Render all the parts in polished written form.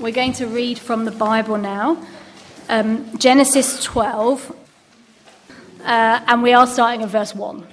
We're going to read from the Bible now, Genesis 12, and we are starting at verse 1.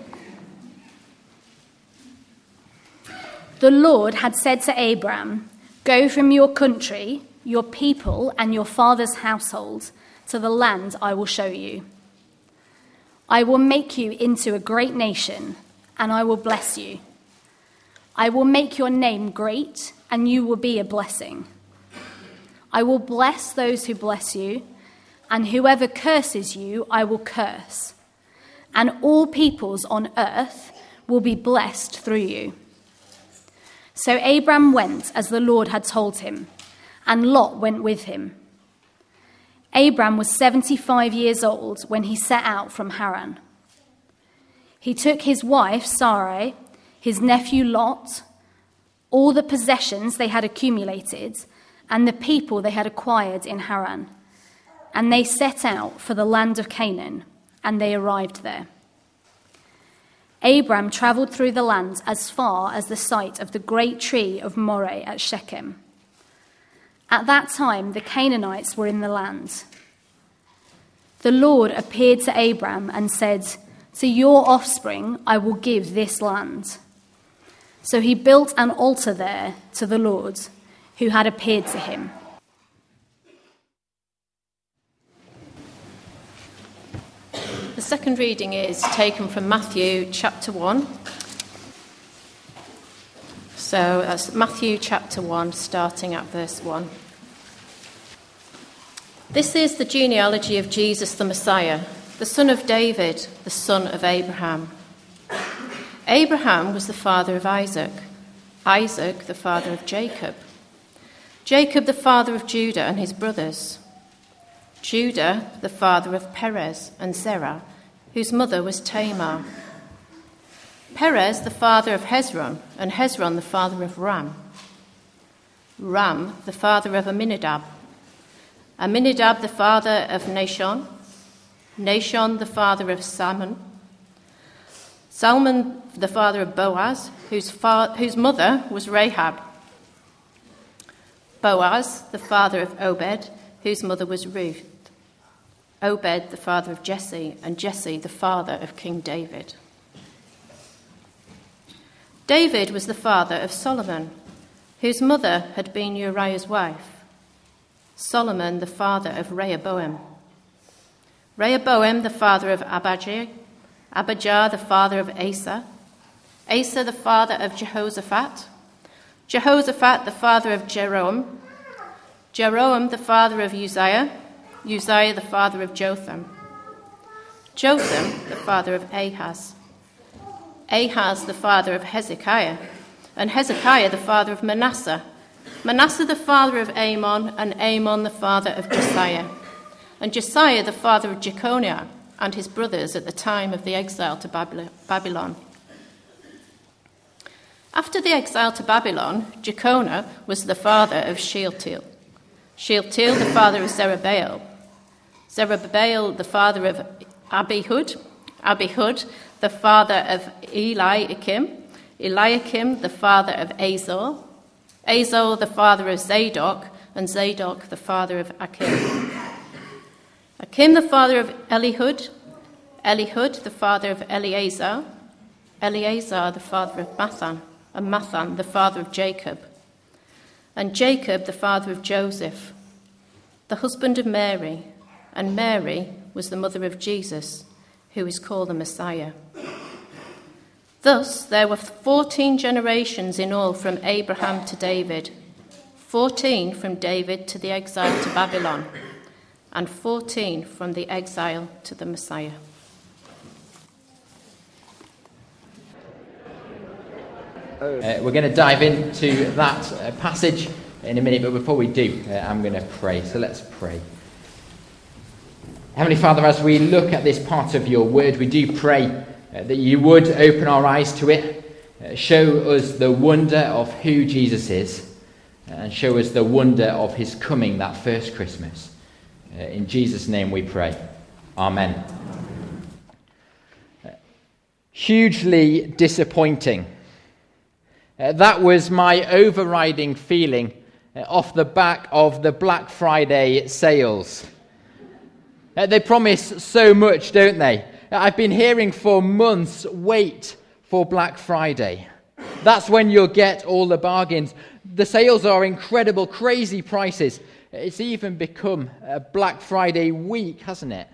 The Lord had said to Abram, "Go from your country, your people, and your father's household to the land I will show you. I will make you into a great nation, and I will bless you. I will make your name great, and you will be a blessing. I will bless those who bless you, and whoever curses you, I will curse. And all peoples on earth will be blessed through you." So Abram went as the Lord had told him, and Lot went with him. Abram was 75 years old when he set out from Haran. He took his wife Sarai, his nephew Lot, all the possessions they had accumulated, and the people they had acquired in Haran, and they set out for the land of Canaan, and they arrived there. Abram travelled through the land as far as the site of the great tree of Moreh at Shechem. At that time, the Canaanites were in the land. The Lord appeared to Abram and said, "To your offspring I will give this land." So he built an altar there to the Lord, who had appeared to him. The second reading is taken from Matthew chapter 1. So that's Matthew chapter 1, starting at verse 1. This is the genealogy of Jesus the Messiah, the son of David, the son of Abraham. Abraham was the father of Isaac, Isaac the father of Jacob, Jacob the father of Judah and his brothers, Judah the father of Perez and Zerah, whose mother was Tamar, Perez the father of Hezron, and Hezron the father of Ram, Ram the father of Amminadab, Amminadab the father of Nahshon, Nahshon the father of Salmon, Salmon the father of Boaz, whose mother was Rahab, Boaz the father of Obed, whose mother was Ruth, Obed the father of Jesse, and Jesse the father of King David. David was the father of Solomon, whose mother had been Uriah's wife, Solomon the father of Rehoboam, Rehoboam the father of Abijah, Abijah the father of Asa, Asa the father of Jehoshaphat, Jehoshaphat the father of Jeroam, Jeroam the father of Uzziah, Uzziah the father of Jotham, Jotham the father of Ahaz, Ahaz the father of Hezekiah, and Hezekiah the father of Manasseh, Manasseh the father of Amon, and Amon the father of Josiah, and Josiah the father of Jeconiah and his brothers at the time of the exile to Babylon. After the exile to Babylon, Jeconiah was the father of Shealtiel, Shealtiel the father of Zerubbabel, Zerubbabel the father of Abihud, Abihud the father of Eliakim, Eliakim the father of Azor, Azor the father of Zadok, and Zadok the father of Achim, Achim the father of Elihud, Elihud the father of Eleazar, Eleazar the father of Mathan, and Mathan the father of Jacob, and Jacob the father of Joseph, the husband of Mary, and Mary was the mother of Jesus, who is called the Messiah. Thus there were 14 generations in all from Abraham to David, 14 from David to the exile to Babylon, and 14 from the exile to the Messiah. We're going to dive into that passage in a minute, but before we do, I'm going to pray. So let's pray. Heavenly Father, as we look at this part of your word, we do pray that you would open our eyes to it, show us the wonder of who Jesus is, and show us the wonder of his coming that first Christmas. In Jesus' name we pray. Amen. Hugely disappointing. That was my overriding feeling off the back of the Black Friday sales. They promise so much, don't they? I've been hearing for months, wait for Black Friday. That's when you'll get all the bargains. The sales are incredible, crazy prices. It's even become a Black Friday week, hasn't it?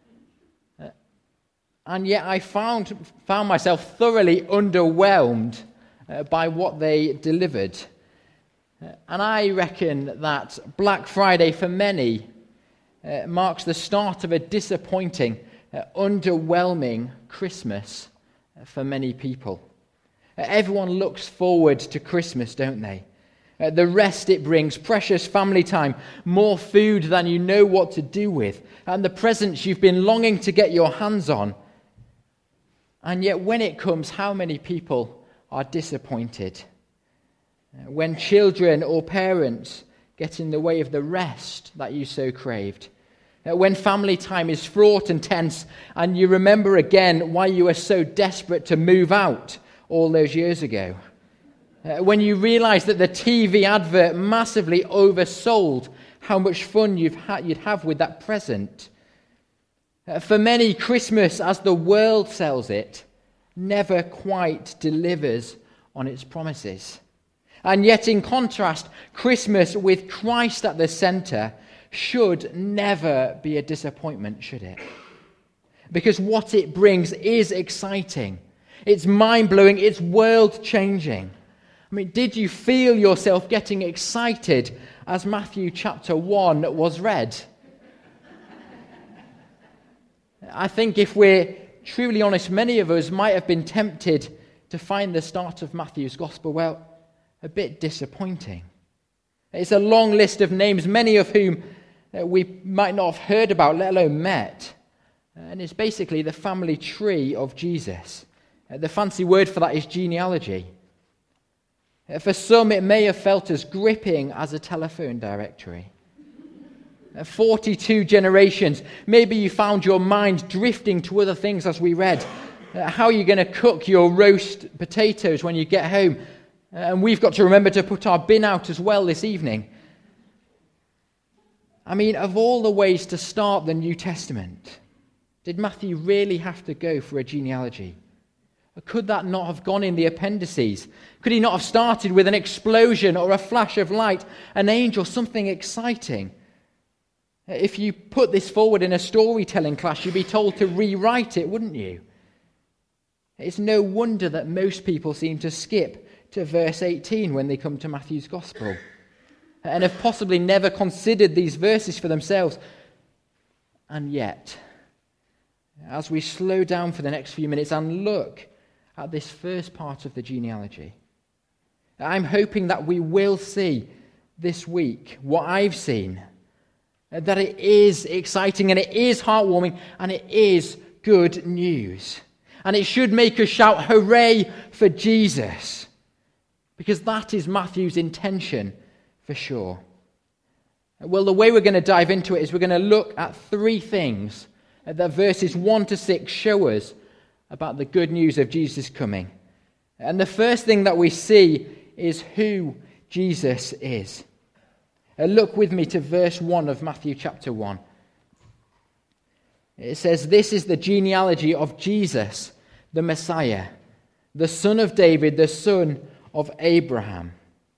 And yet I found myself thoroughly underwhelmed by what they delivered. And I reckon that Black Friday for many marks the start of a disappointing, underwhelming Christmas for many people. Everyone looks forward to Christmas, don't they? The rest it brings, precious family time, more food than you know what to do with, and the presents you've been longing to get your hands on. And yet when it comes, how many people are disappointed? When children or parents get in the way of the rest that you so craved. When family time is fraught and tense, and you remember again why you were so desperate to move out all those years ago. When you realize that the TV advert massively oversold how much fun you'd have with that present. For many, Christmas, as the world sells it, never quite delivers on its promises. And yet, in contrast, Christmas with Christ at the center should never be a disappointment, should it? Because what it brings is exciting. It's mind-blowing. It's world-changing. I mean, did you feel yourself getting excited as Matthew chapter 1 was read? I think if we're truly honest, many of us might have been tempted to find the start of Matthew's gospel, well, a bit disappointing. It's a long list of names, many of whom we might not have heard about, let alone met. And it's basically the family tree of Jesus. The fancy word for that is genealogy. For some, it may have felt as gripping as a telephone directory. 42 generations. Maybe you found your mind drifting to other things as we read. How are you going to cook your roast potatoes when you get home? And we've got to remember to put our bin out as well this evening. I mean, of all the ways to start the New Testament, did Matthew really have to go for a genealogy? Could that not have gone in the appendices? Could he not have started with an explosion or a flash of light, an angel, something exciting? If you put this forward in a storytelling class, you'd be told to rewrite it, wouldn't you? It's no wonder that most people seem to skip to verse 18 when they come to Matthew's Gospel, and have possibly never considered these verses for themselves. And yet, as we slow down for the next few minutes and look at this first part of the genealogy, I'm hoping that we will see this week what I've seen, that it is exciting and it is heartwarming and it is good news. And it should make us shout, hooray for Jesus, because that is Matthew's intention for sure. Well, the way we're going to dive into it is we're going to look at three things that verses 1 to 6 show us about the good news of Jesus' coming. And the first thing that we see is who Jesus is. Look with me to verse 1 of Matthew chapter 1. It says, "This is the genealogy of Jesus, the Messiah, the son of David, the son of Abraham."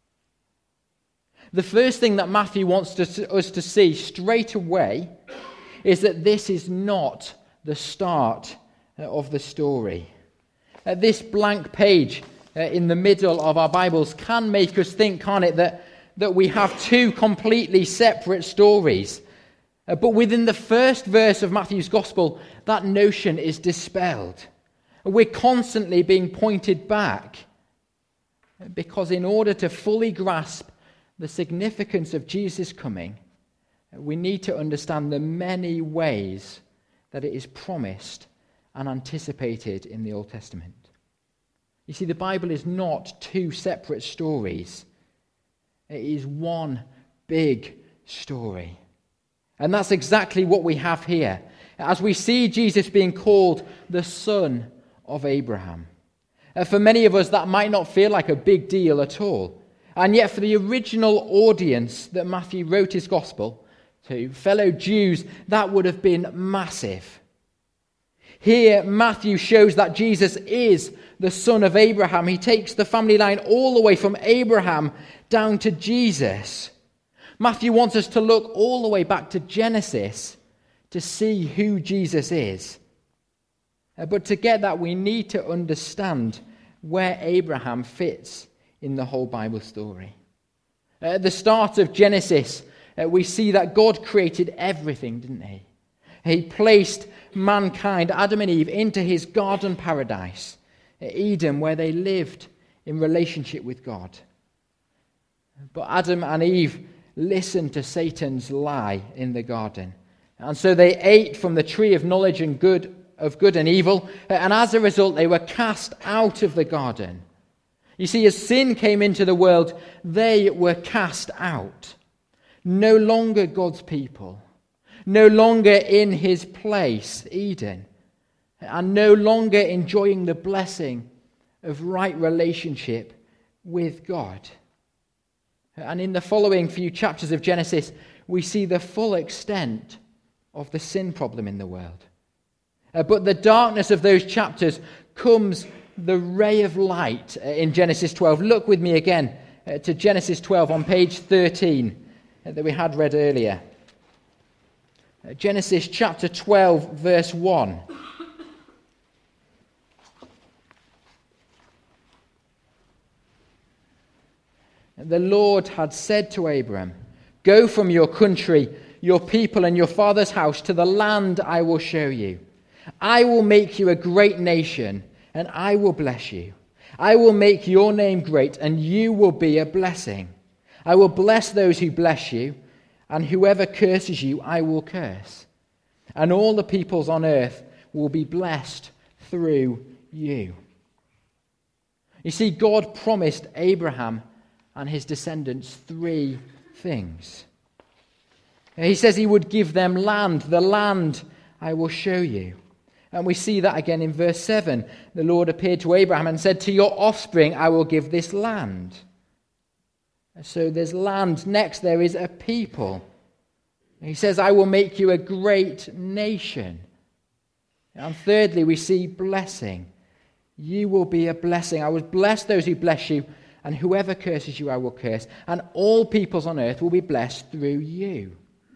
The first thing that Matthew wants us to see straight away is that this is not the start of the story. This blank page in the middle of our Bibles can make us think, can't it, that we have two completely separate stories. But within the first verse of Matthew's Gospel, that notion is dispelled. We're constantly being pointed back, because in order to fully grasp the significance of Jesus' coming, we need to understand the many ways that it is promised and anticipated in the Old Testament. You see, the Bible is not two separate stories. It is one big story. And that's exactly what we have here, as we see Jesus being called the son of Abraham. For many of us, that might not feel like a big deal at all. And yet for the original audience that Matthew wrote his gospel to, fellow Jews, that would have been massive. Here, Matthew shows that Jesus is the son of Abraham. He takes the family line all the way from Abraham down to Jesus. Matthew wants us to look all the way back to Genesis to see who Jesus is. But to get that, we need to understand where Abraham fits in the whole Bible story. At the start of Genesis, we see that God created everything, didn't he? He placed mankind, Adam and Eve, into his garden paradise, Eden, where they lived in relationship with God. But Adam and Eve listened to Satan's lie in the garden. And so they ate from the tree of knowledge and good and evil, and as a result they were cast out of the garden. You see, as sin came into the world, they were cast out. No longer God's people, no longer in his place, Eden, and no longer enjoying the blessing of right relationship with God. And in the following few chapters of Genesis, we see the full extent of the sin problem in the world. But the darkness of those chapters comes the ray of light in Genesis 12. Look with me again to Genesis 12 on page 13 that we had read earlier. Genesis chapter 12, verse 1. The Lord had said to Abram, "Go from your country, your people, and your father's house to the land I will show you. I will make you a great nation, and I will bless you. I will make your name great, and you will be a blessing. I will bless those who bless you, and whoever curses you, I will curse. And all the peoples on earth will be blessed through you." You see, God promised Abraham and his descendants three things. He says he would give them land, the land I will show you. And we see that again in verse 7. The Lord appeared to Abraham and said, "To your offspring I will give this land." So there's land. Next there is a people. He says, "I will make you a great nation." And thirdly, we see blessing. You will be a blessing. I will bless those who bless you, and whoever curses you I will curse. And all peoples on earth will be blessed through you.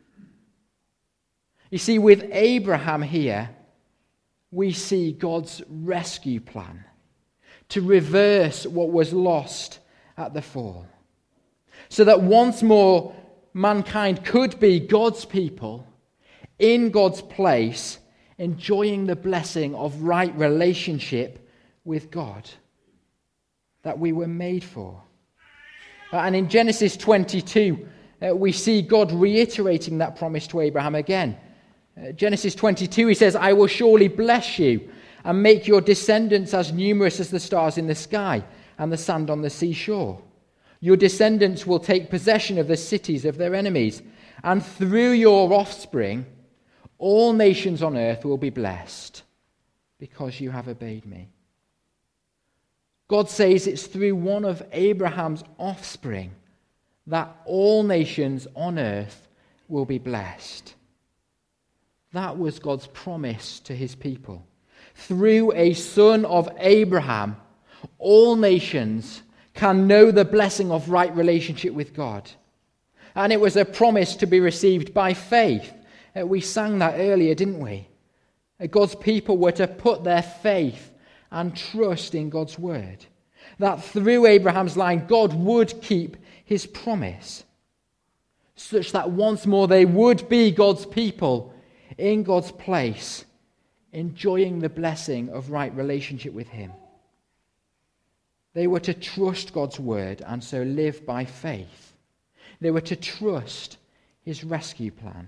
You see, with Abraham here, we see God's rescue plan to reverse what was lost at the fall, so that once more mankind could be God's people in God's place, enjoying the blessing of right relationship with God that we were made for. And in Genesis 22, we see God reiterating that promise to Abraham again. Genesis 22, he says, "I will surely bless you and make your descendants as numerous as the stars in the sky and the sand on the seashore. Your descendants will take possession of the cities of their enemies, and through your offspring, all nations on earth will be blessed because you have obeyed me." God says it's through one of Abraham's offspring that all nations on earth will be blessed. That was God's promise to his people. Through a son of Abraham, all nations can know the blessing of right relationship with God. And it was a promise to be received by faith. We sang that earlier, didn't we? God's people were to put their faith and trust in God's word. That through Abraham's line, God would keep his promise, such that once more they would be God's people in God's place, enjoying the blessing of right relationship with him. They were to trust God's word and so live by faith. They were to trust his rescue plan.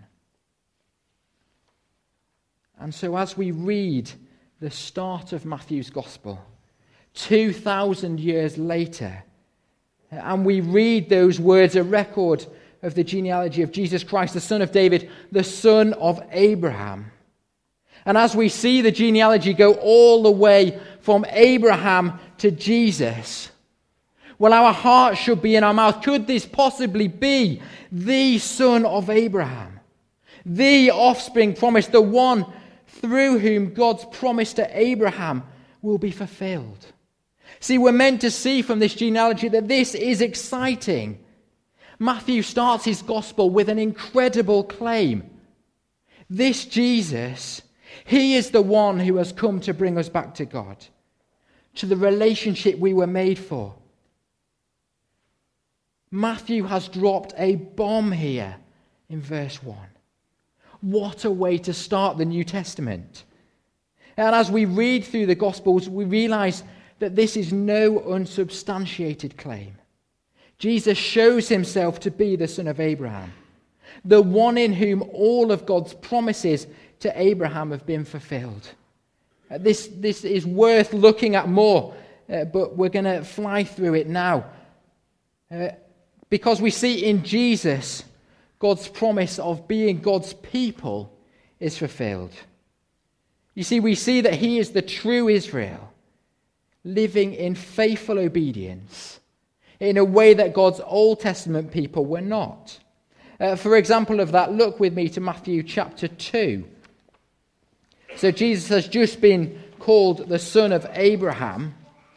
And so as we read the start of Matthew's gospel, 2,000 years later, and we read those words, a record of the genealogy of Jesus Christ, the son of David, the son of Abraham. And as we see the genealogy go all the way from Abraham to Jesus, Well, our heart should be in our mouth. Could this possibly be the son of Abraham? The offspring promised, the one through whom God's promise to Abraham will be fulfilled. See, we're meant to see from this genealogy that this is exciting. Matthew starts his gospel with an incredible claim. This Jesus, he is the one who has come to bring us back to God, to the relationship we were made for. Matthew has dropped a bomb here in verse 1. What a way to start the New Testament. And as we read through the Gospels, we realize that this is no unsubstantiated claim. Jesus shows himself to be the son of Abraham, the one in whom all of God's promises to Abraham have been fulfilled. This is worth looking at more, but we're going to fly through it now. Because we see in Jesus, God's promise of being God's people is fulfilled. You see, we see that he is the true Israel, living in faithful obedience in a way that God's Old Testament people were not. For example of that, look with me to Matthew chapter 2. So Jesus has just been called the son of Abraham.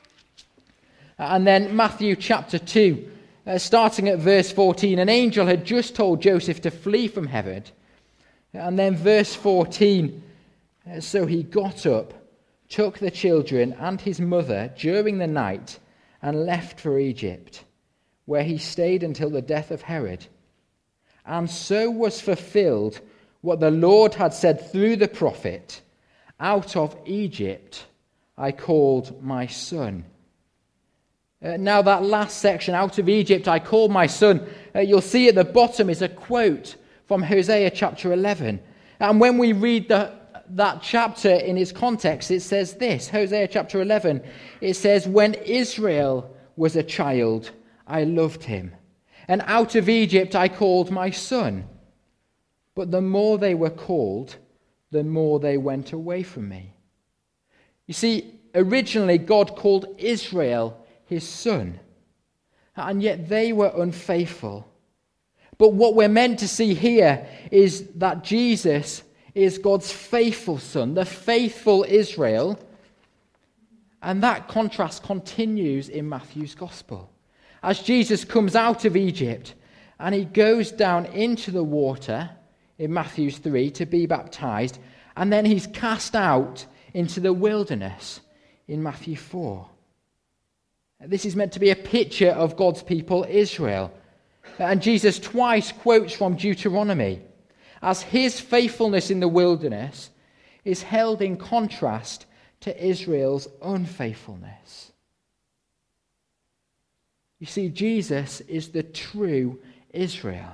And then Matthew chapter 2, starting at verse 14, an angel had just told Joseph to flee from Herod. And then verse 14, so he got up, took the children and his mother during the night and left for Egypt, where he stayed until the death of Herod. And so was fulfilled what the Lord had said through the prophet, out of Egypt I called my son. Now that last section, out of Egypt I called my son, you'll see at the bottom is a quote from Hosea chapter 11. And when we read that chapter in its context, it says this, Hosea chapter 11, it says, when Israel was a child, I loved him, and out of Egypt I called my son. But the more they were called, the more they went away from me. You see, originally God called Israel his son, and yet they were unfaithful. But what we're meant to see here is that Jesus is God's faithful son, the faithful Israel, and that contrast continues in Matthew's gospel. As Jesus comes out of Egypt and he goes down into the water in Matthew 3 to be baptized, and then he's cast out into the wilderness in Matthew 4. This is meant to be a picture of God's people, Israel. And Jesus twice quotes from Deuteronomy, as his faithfulness in the wilderness is held in contrast to Israel's unfaithfulness. You see, Jesus is the true Israel.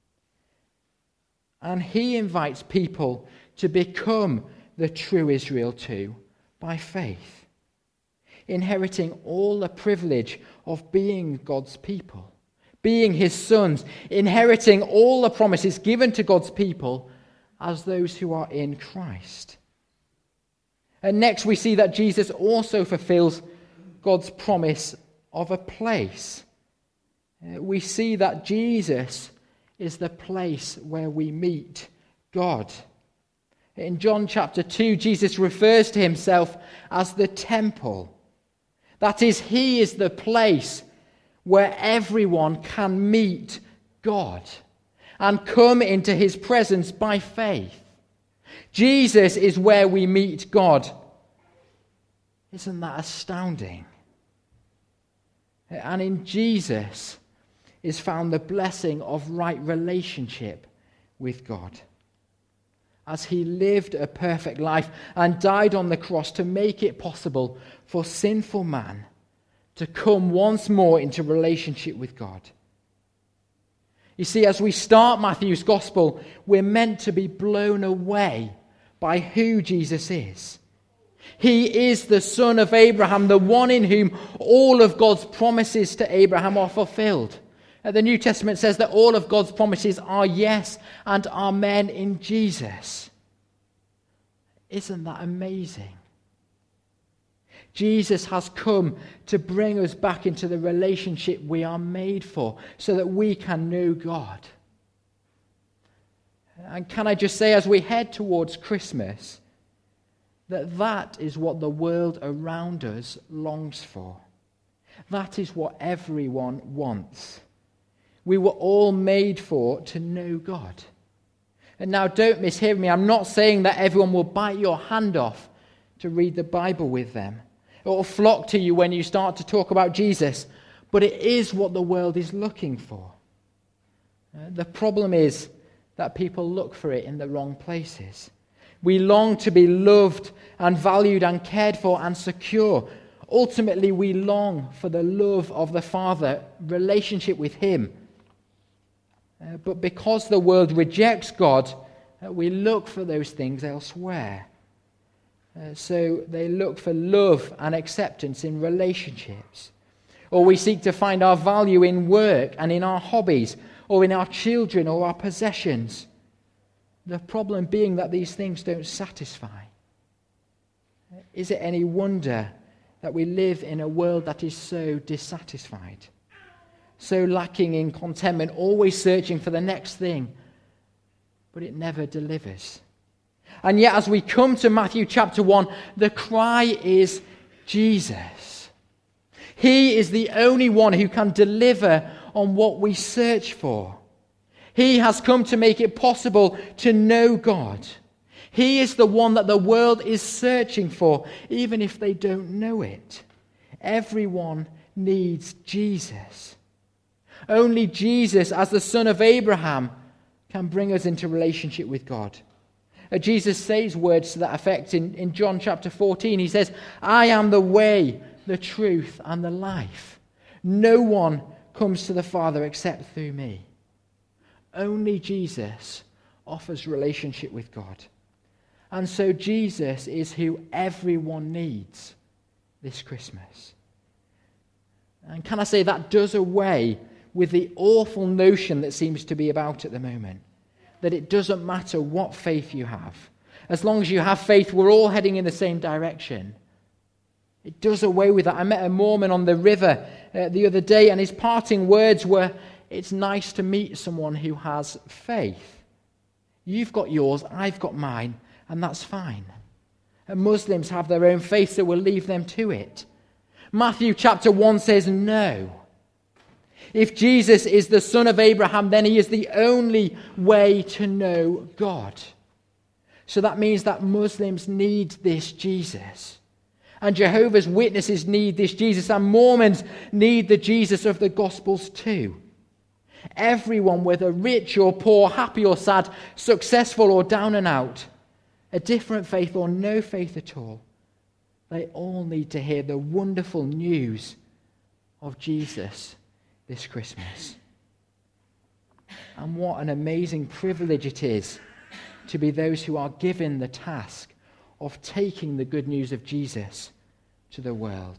And he invites people to become the true Israel too by faith, inheriting all the privilege of being God's people, being his sons, inheriting all the promises given to God's people as those who are in Christ. And next we see that Jesus also fulfills God's promise of a place. We see that Jesus is the place where we meet God. In John chapter 2, Jesus refers to himself as the temple. That is, he is the place where everyone can meet God and come into his presence by faith. Jesus is where we meet God. Isn't that astounding? And in Jesus is found the blessing of right relationship with God, as he lived a perfect life and died on the cross to make it possible for sinful man to come once more into relationship with God. You see, as we start Matthew's gospel, we're meant to be blown away by who Jesus is. He is the son of Abraham, the one in whom all of God's promises to Abraham are fulfilled. The New Testament says that all of God's promises are yes and amen in Jesus. Isn't that amazing? Jesus has come to bring us back into the relationship we are made for so that we can know God. And can I just say, as we head towards Christmas, that is what the world around us longs for. That is what everyone wants. We were all made to know God. And now don't mishear me. I'm not saying that everyone will bite your hand off to read the Bible with them, or flock to you when you start to talk about Jesus. But it is what the world is looking for. The problem is that people look for it in the wrong places. We long to be loved and valued and cared for and secure. Ultimately, we long for the love of the Father, relationship with Him. But because the world rejects God, we look for those things elsewhere. So they look for love and acceptance in relationships. Or we seek to find our value in work and in our hobbies, or in our children or our possessions. The problem being that these things don't satisfy. Is it any wonder that we live in a world that is so dissatisfied, so lacking in contentment, always searching for the next thing, but it never delivers? And yet, as we come to Matthew chapter 1, the cry is Jesus. He is the only one who can deliver on what we search for. He has come to make it possible to know God. He is the one that the world is searching for, even if they don't know it. Everyone needs Jesus. Only Jesus, as the son of Abraham, can bring us into relationship with God. Jesus says words to that effect in John chapter 14. He says, I am the way, the truth, and the life. No one comes to the Father except through me. Only Jesus offers relationship with God. And so Jesus is who everyone needs this Christmas. And can I say that does away with the awful notion that seems to be about at the moment, that it doesn't matter what faith you have. As long as you have faith, we're all heading in the same direction. It does away with that. I met a Mormon on the river the other day, and his parting words were, it's nice to meet someone who has faith. You've got yours, I've got mine, and that's fine. And Muslims have their own faith, so we'll leave them to it. Matthew chapter 1 says no. If Jesus is the son of Abraham, then he is the only way to know God. So that means that Muslims need this Jesus. And Jehovah's Witnesses need this Jesus. And Mormons need the Jesus of the Gospels too. Everyone, whether rich or poor, happy or sad, successful or down and out, a different faith or no faith at all, they all need to hear the wonderful news of Jesus this Christmas. And what an amazing privilege it is to be those who are given the task of taking the good news of Jesus to the world.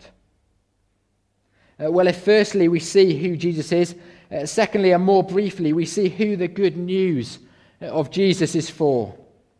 Well, if firstly we see who Jesus is, secondly and more briefly we see who the good news of Jesus is for.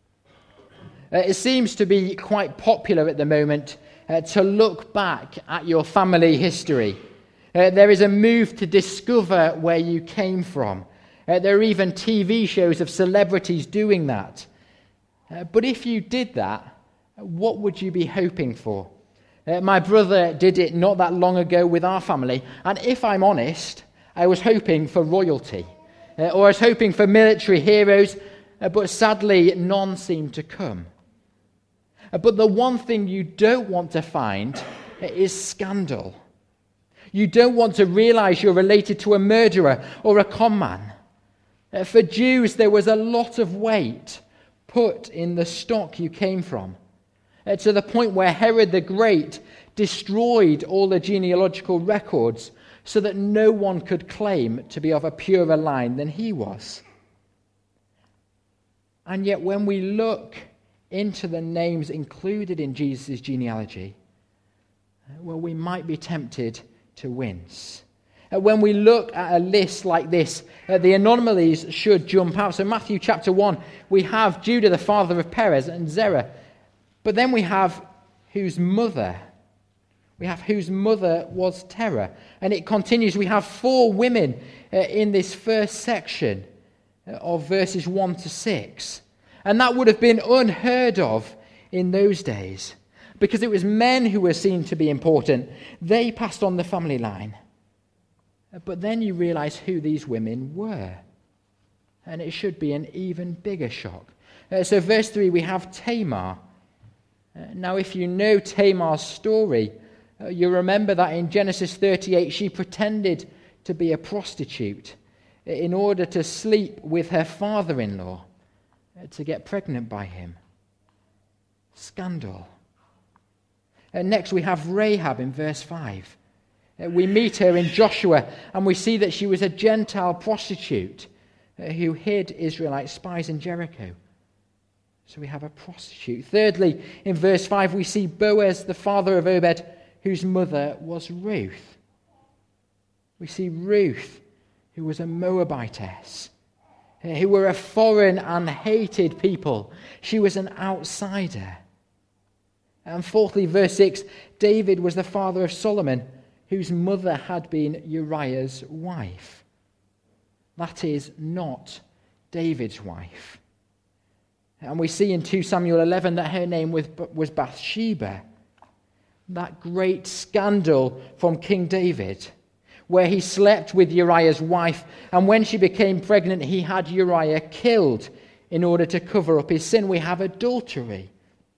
It seems to be quite popular at the moment to look back at your family history. There is a move to discover where you came from. There are even TV shows of celebrities doing that. But if you did that, what would you be hoping for? My brother did it not that long ago with our family, and if I'm honest, I was hoping for royalty, or I was hoping for military heroes, but sadly none seemed to come. But the one thing you don't want to find is scandal. You don't want to realize you're related to a murderer or a con man. For Jews, there was a lot of weight put in the stock you came from, to the point where Herod the Great destroyed all the genealogical records so that no one could claim to be of a purer line than he was. And yet when we look into the names included in Jesus' genealogy, well, we might be tempted to wince. When we look at a list like this, the anomalies should jump out. So Matthew chapter 1, we have Judah, the father of Perez, and Zerah. But then we have whose mother We have whose mother was Terah. And it continues. We have 4 women in this first section of verses 1 to 6. And that would have been unheard of in those days, because it was men who were seen to be important. They passed on the family line. But then you realize who these women were. And it should be an even bigger shock. So verse 3, we have Tamar. Now, if you know Tamar's story, you remember that in Genesis 38, she pretended to be a prostitute in order to sleep with her father-in-law, to get pregnant by him. Scandal. Next, we have Rahab in verse 5. We meet her in Joshua, and we see that she was a Gentile prostitute who hid Israelite spies in Jericho. So we have a prostitute. Thirdly, in verse 5, we see Boaz, the father of Obed, whose mother was Ruth. We see Ruth, who was a Moabitess, who were a foreign and hated people. She was an outsider. And fourthly, verse 6, David was the father of Solomon, whose mother had been Uriah's wife. That is not David's wife. And we see in 2 Samuel 11 that her name was Bathsheba. That great scandal from King David, where he slept with Uriah's wife, and when she became pregnant, he had Uriah killed in order to cover up his sin. We have adultery.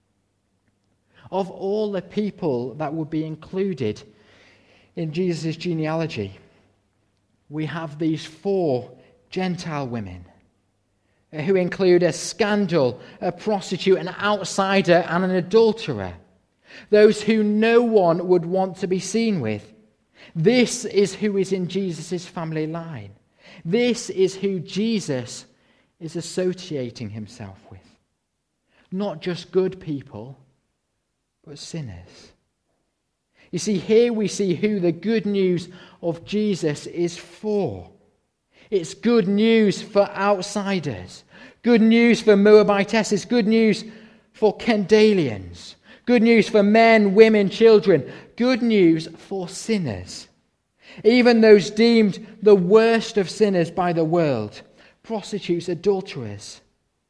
Of all the people that would be included in Jesus' genealogy, we have these 4 Gentile women who include a scandal, a prostitute, an outsider, and an adulterer. Those who no one would want to be seen with. This is who is in Jesus' family line. This is who Jesus is associating himself with. Not just good people, but sinners. You see, here we see who the good news of Jesus is for. It's good news for outsiders. Good news for Moabitesses. Good news for Kendalians. Good news for men, women, children. Good news for sinners. Even those deemed the worst of sinners by the world. Prostitutes, adulterers.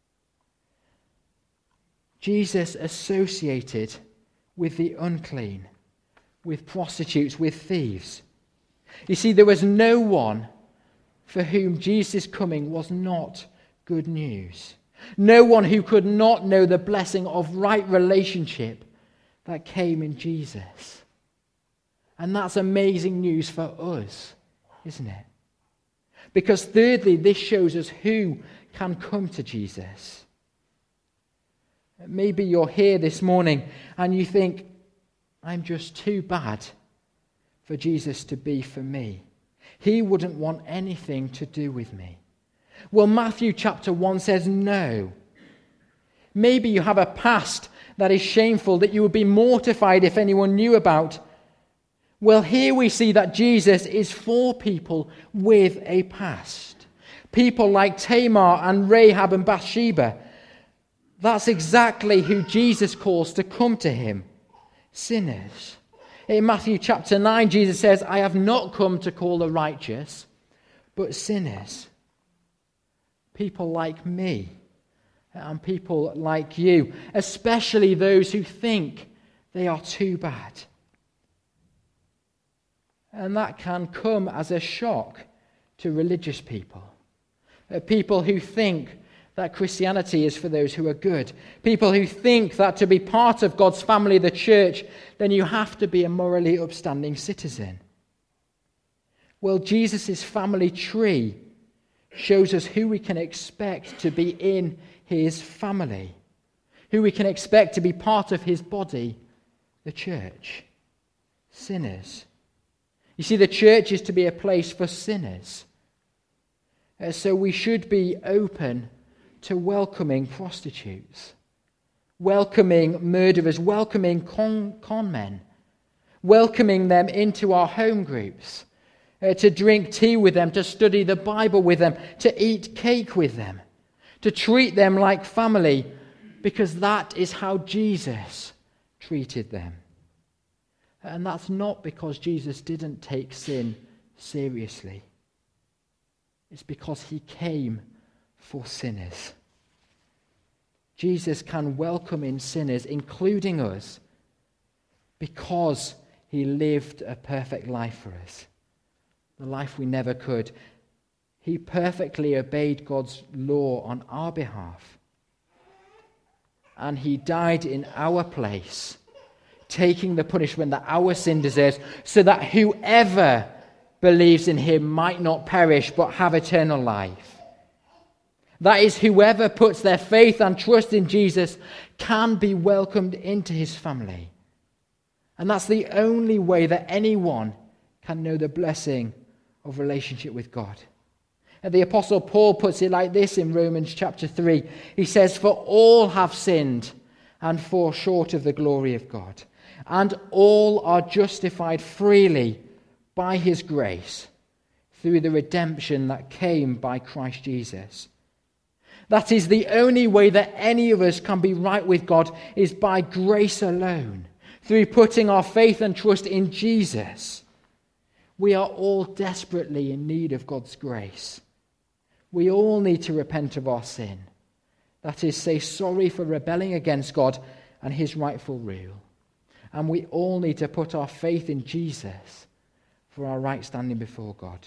Jesus associated with the unclean, with prostitutes, with thieves. You see, there was no one for whom Jesus' coming was not good news. No one who could not know the blessing of right relationship that came in Jesus. And that's amazing news for us, isn't it? Because thirdly, this shows us who can come to Jesus. Maybe you're here this morning and you think, I'm just too bad for Jesus to be for me. He wouldn't want anything to do with me. Well, Matthew chapter 1 says no. Maybe you have a past that is shameful, that you would be mortified if anyone knew about. Well, here we see that Jesus is for people with a past. People like Tamar and Rahab and Bathsheba. That's exactly who Jesus calls to come to him. Sinners. In Matthew chapter 9, Jesus says, I have not come to call the righteous, but sinners. People like me and people like you, especially those who think they are too bad. And that can come as a shock to religious people. People who think that Christianity is for those who are good. People who think that to be part of God's family, the church, then you have to be a morally upstanding citizen. Well, Jesus' family tree shows us who we can expect to be in his family, who we can expect to be part of his body, the church. Sinners. You see, the church is to be a place for sinners. So we should be open to welcoming prostitutes, welcoming murderers, welcoming con men, welcoming them into our home groups, to drink tea with them, to study the Bible with them, to eat cake with them, to treat them like family, because that is how Jesus treated them. And that's not because Jesus didn't take sin seriously. It's because he came for sinners. Jesus can welcome in sinners, including us, because he lived a perfect life for us, the life we never could. He perfectly obeyed God's law on our behalf. And he died in our place, taking the punishment that our sin deserves, so that whoever believes in him might not perish but have eternal life. That is, whoever puts their faith and trust in Jesus can be welcomed into his family. And that's the only way that anyone can know the blessing of relationship with God. And the Apostle Paul puts it like this in Romans chapter 3. He says, "For all have sinned and fall short of the glory of God, and all are justified freely by his grace through the redemption that came by Christ Jesus." That is, the only way that any of us can be right with God is by grace alone, through putting our faith and trust in Jesus. We are all desperately in need of God's grace. We all need to repent of our sin. That is, say sorry for rebelling against God and his rightful rule. And we all need to put our faith in Jesus for our right standing before God.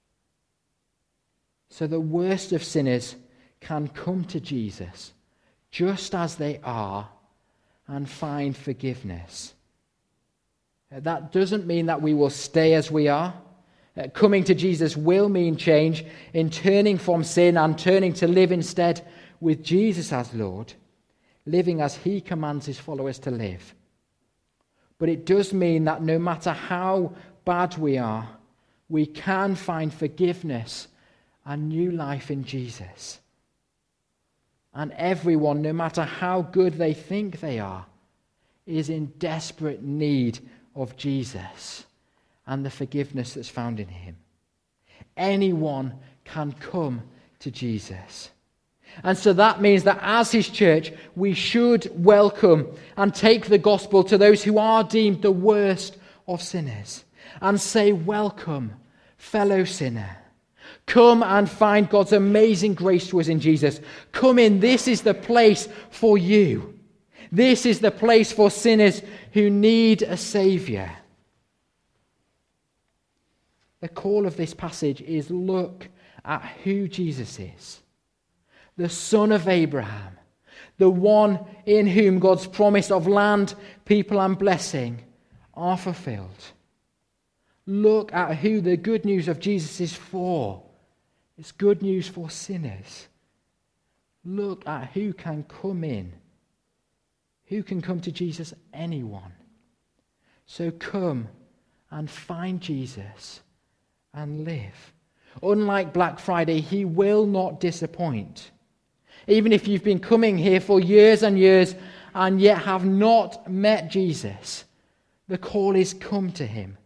So the worst of sinners can come to Jesus just as they are and find forgiveness. That doesn't mean that we will stay as we are. Coming to Jesus will mean change in turning from sin and turning to live instead with Jesus as Lord, living as he commands his followers to live. But it does mean that no matter how bad we are, we can find forgiveness and new life in Jesus. And everyone, no matter how good they think they are, is in desperate need of Jesus and the forgiveness that's found in him. Anyone can come to Jesus. And so that means that as his church, we should welcome and take the gospel to those who are deemed the worst of sinners and say, "Welcome, fellow sinner. Come and find God's amazing grace to us in Jesus. Come in, this is the place for you. This is the place for sinners who need a Saviour." The call of this passage is look at who Jesus is. The Son of Abraham, the one in whom God's promise of land, people and blessing are fulfilled. Look at who the good news of Jesus is for. It's good news for sinners. Look at who can come in. Who can come to Jesus? Anyone. So come and find Jesus and live. Unlike Black Friday, he will not disappoint. Even if you've been coming here for years and years and yet have not met Jesus, the call is come to him.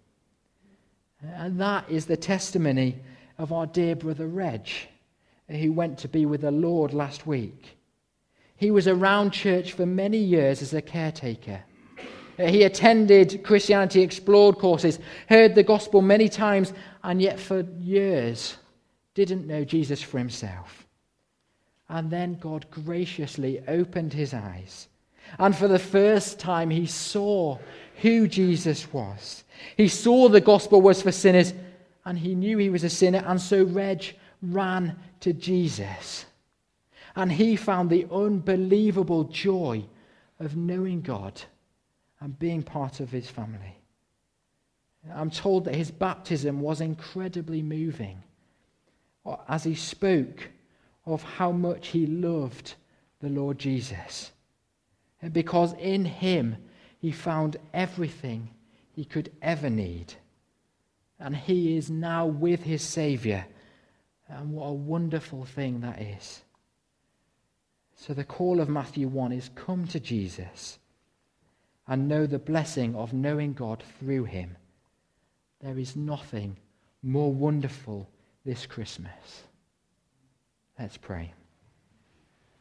And that is the testimony of our dear brother Reg, who went to be with the Lord last week. He was around church for many years as a caretaker. He attended Christianity Explored courses, heard the gospel many times, and yet for years didn't know Jesus for himself. And then God graciously opened his eyes. And for the first time he saw who Jesus was. He saw the gospel was for sinners, and he knew he was a sinner, and so Reg ran to Jesus. And he found the unbelievable joy of knowing God and being part of his family. I'm told that his baptism was incredibly moving as he spoke of how much he loved the Lord Jesus. Because in him he found everything he could ever need. And he is now with his Saviour. And what a wonderful thing that is. So the call of Matthew 1 is come to Jesus and know the blessing of knowing God through him. There is nothing more wonderful this Christmas. Let's pray.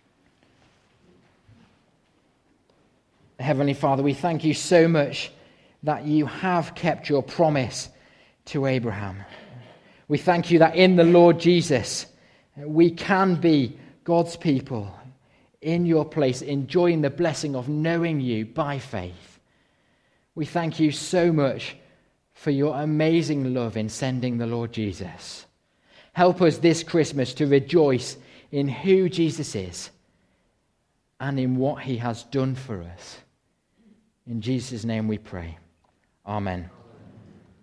Heavenly Father, we thank you so much that you have kept your promise to Abraham. We thank you that in the Lord Jesus, we can be God's people in your place, enjoying the blessing of knowing you by faith. We thank you so much for your amazing love in sending the Lord Jesus. Help us this Christmas to rejoice in who Jesus is and in what he has done for us. In Jesus' name we pray. Amen.